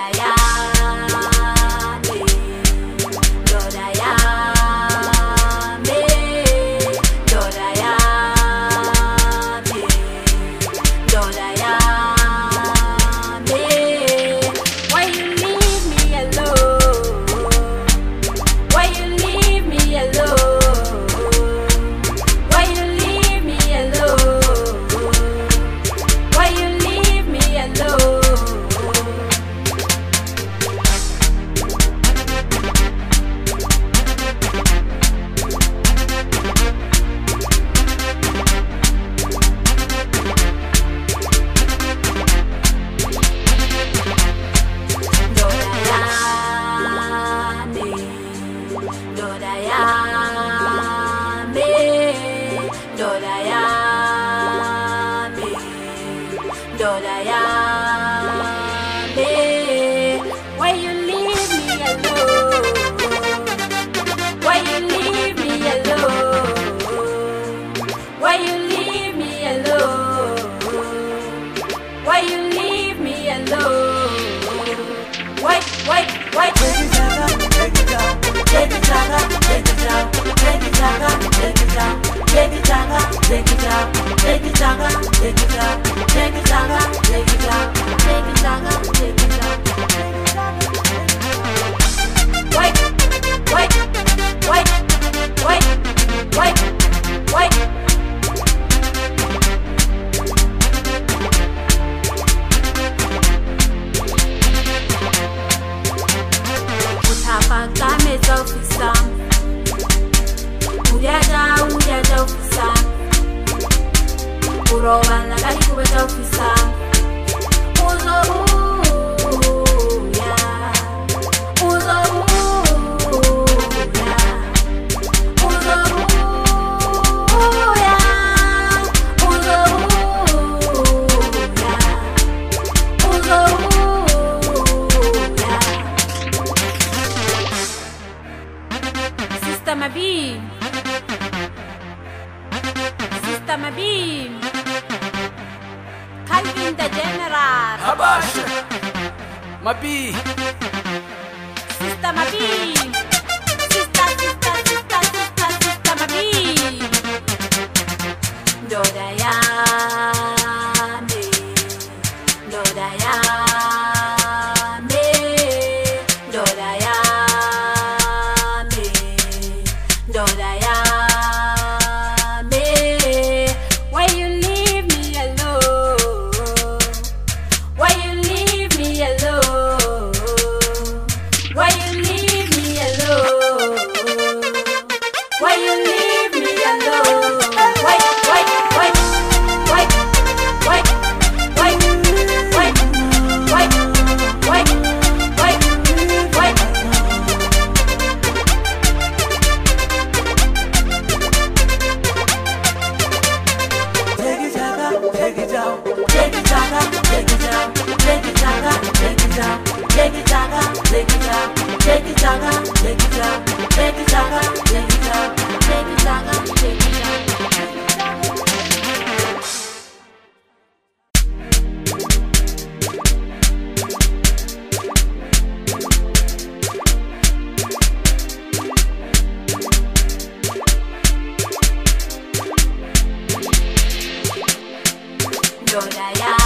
Why you leave me alone? Why you leave me alone? Why you leave me alone? Why you leave me alone? Why? Take it down, take it down, take it down, take it down, take it down, take it down, take it down, take it down, take it down, take it down, take it down, take it down, take it down, take it down. Wait. Utapakame ofisa, ujaja ofisa, urowana kali kubeta ofisa, Sister Mabim, Calvin the General. Habasha, Mabi, Sister Mabim, Sister Mabim. Dodayame, Dodayame, Dodayame, Dodayame. Why you leave me alone? Why you leave me alone? Why you leave me alone? Why you leave me alone? Wait. Take it down, take it down, take it down, take it down, take it down, take it down, take it down, take it down, take it down, take it down, take it down, take it down, take it down. Dodaya.